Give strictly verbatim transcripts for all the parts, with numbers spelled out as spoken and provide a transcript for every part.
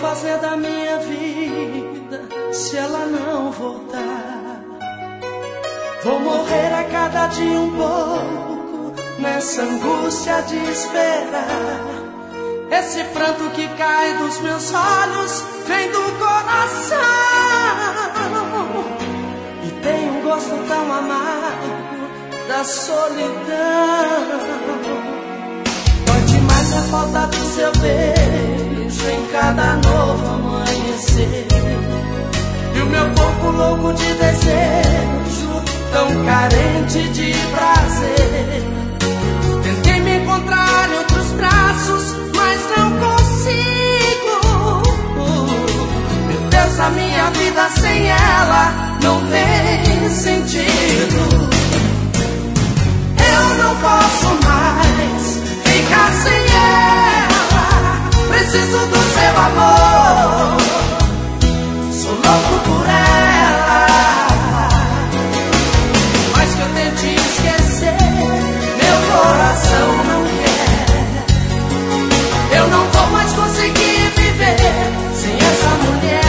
fazer da minha vida se ela não voltar? Vou morrer a cada dia um pouco nessa angústia de esperar. Esse pranto que cai dos meus olhos vem do coração e tem um gosto tão amargo da solidão. Dói demais a falta do seu beijo em cada novo amanhecer, e o meu corpo louco de desejo, tão carente de prazer. Tentei me encontrar em outros braços, mas não consigo. Meu Deus, a minha vida sem ela não tem sentido. Eu não posso mais ficar sem ela. Preciso do seu amor, sou louco por ela. Mas que eu tente esquecer, meu coração não quer. Eu não vou mais conseguir viver sem essa mulher.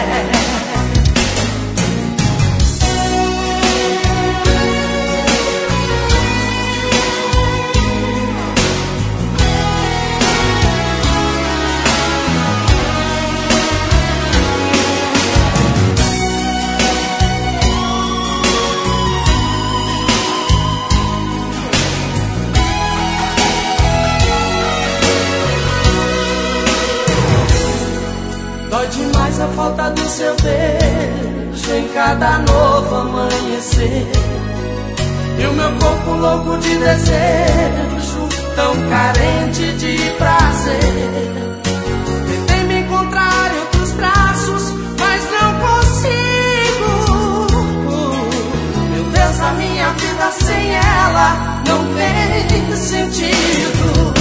Dói demais a falta do seu beijo em cada novo amanhecer, e o meu corpo louco de desejo, tão carente de prazer. Tentei me encontrar em outros braços, mas não consigo. Meu Deus, a minha vida sem ela não tem sentido.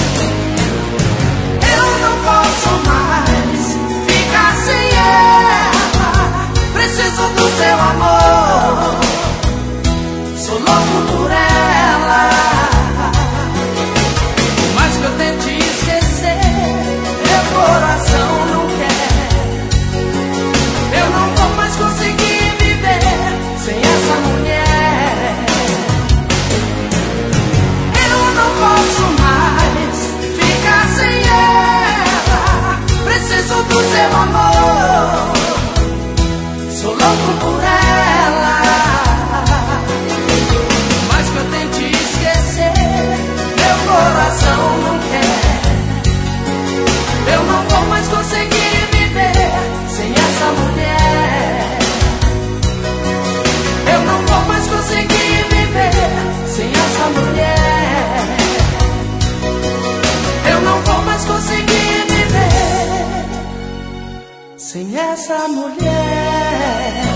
Eu não posso mais ficar sem ela. Preciso do seu amor, sou louco por ela. Mas que eu tente esquecer, meu coração não quer. Eu não vou mais conseguir viver sem essa mulher. Eu não posso mais ficar sem ela. Preciso do seu amor, sou louco por ela. Mas que eu tente esquecer, meu coração não quer. Eu não vou mais conseguir viver sem essa mulher. Eu não vou mais conseguir viver sem essa mulher. Eu não vou mais conseguir viver sem essa mulher.